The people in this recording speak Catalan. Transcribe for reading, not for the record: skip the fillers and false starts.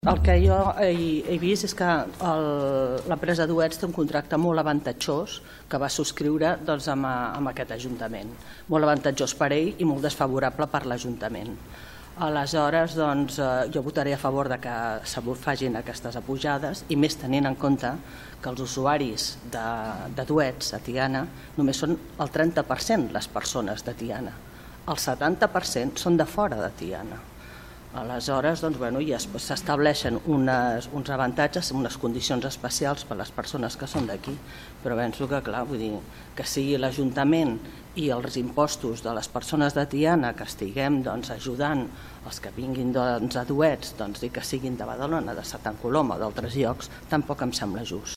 El que jo he vist és que l'empresa Duets té un contracte molt avantatjós que va subscriure amb aquest Ajuntament. Molt avantatjós per ell i molt desfavorable per l'Ajuntament. Aleshores, jo votaré a favor de que se facin aquestes apujades i més tenint en compte que els usuaris de Duets a Tiana només són el 30% les persones de Tiana. El 70% són de fora de Tiana. Aleshores, ja s'estableixen uns avantatges, unes condicions especials per a les persones que són d'aquí, però penso que, clar, que sigui l'Ajuntament i els impostos de les persones de Tiana que estiguem ajudant els que vinguin a Duets i que siguin de Badalona, de Santa Coloma o d'altres llocs, tampoc em sembla just.